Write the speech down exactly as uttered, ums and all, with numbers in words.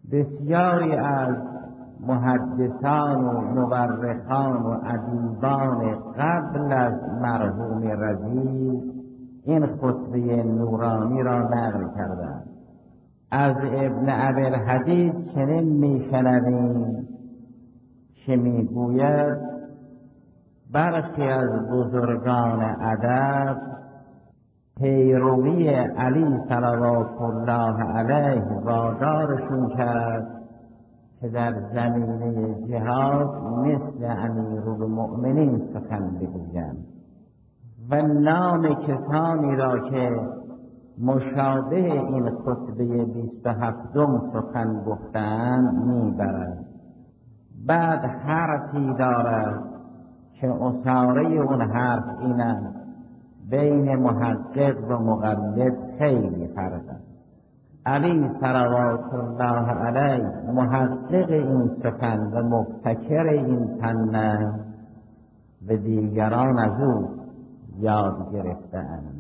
بسیاری از محدثان و مورخان و ادیبان قبل از مرحوم رضی این خطبه نورانی را نقل کردند. از ابن ابی‌الحدید چنین میشنویم که میگوید برخی از بزرگان ادب پیروی علی صلوات الله علیه وادارشون کرد که در زمینه جهاد مثل امیرالمؤمنین سخن بگویند و نام کسانی را که مشابه این خطبه بیست و هفتم سخن گفتند میبرد. بعد حرفی دارد که اصاره اون حرف این است: بین محقق و مقلد خیلی فرق است. علی صلوات الله علیه محقق این سخن و مبتکر این فن و دیگران از او یاد گرفته‌اند.